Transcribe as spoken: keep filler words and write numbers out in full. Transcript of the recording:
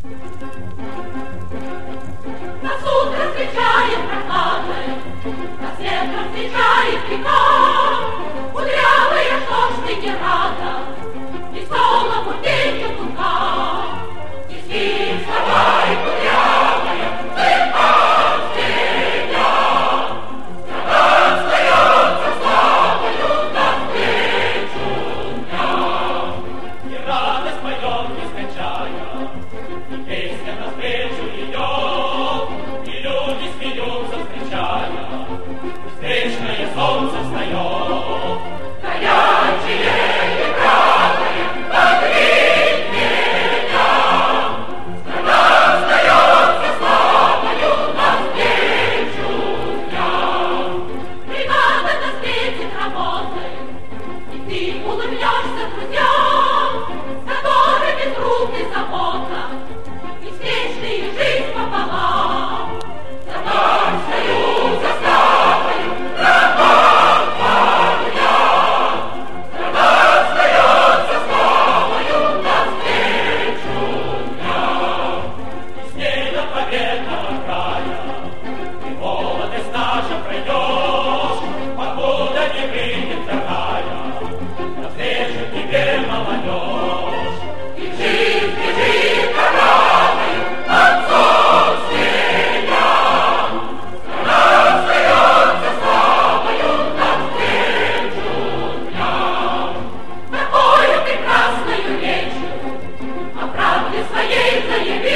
Нас утро встречает прохладой, нас ветром встречает река. Кудрявая, что ж ты не рада, и солнцу тенью лука. Не спи, вставай, кудрявая, цыпа меня. Страна остается славою навстречу дня. И радость поет, не скончая, и песня навстречу идет, и люди смеются, встречая, встречное солнце встает. Горячее и правое, погреть меня. Страна остается славою навстречу дня. Бригада нас встретит работой, и ты улыбнешься друзьям, с которыми труд и забота, и встречные жизнь пополам. За Дарскою заставою работаю я. Страна остается славою навстречу дня. И с ней до победного края ты молодость наша пройдешь, покуда не выйдет такая навстречу тебе молодежь. Бежи, бежи, коровою, отцовстве я. Страна остается славою навстречу дня. Такою прекрасною речью о правде своей заяви.